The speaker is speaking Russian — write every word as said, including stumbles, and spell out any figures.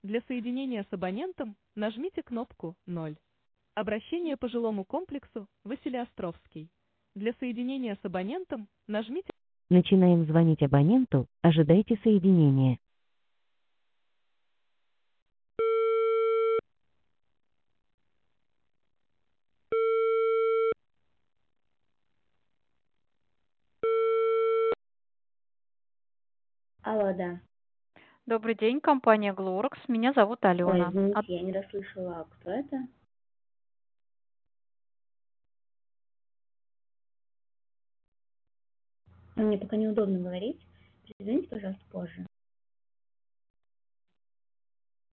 Для соединения с абонентом нажмите кнопку ноль. Обращение по жилому комплексу Василиостровский. Для соединения с абонентом нажмите. Начинаем звонить абоненту, ожидайте соединения. Алло, да. Добрый день, компания Глоракс. Меня зовут Ой, Алена. извините, От- я не расслышала, а кто это? Мне пока неудобно говорить. Извините, пожалуйста, позже.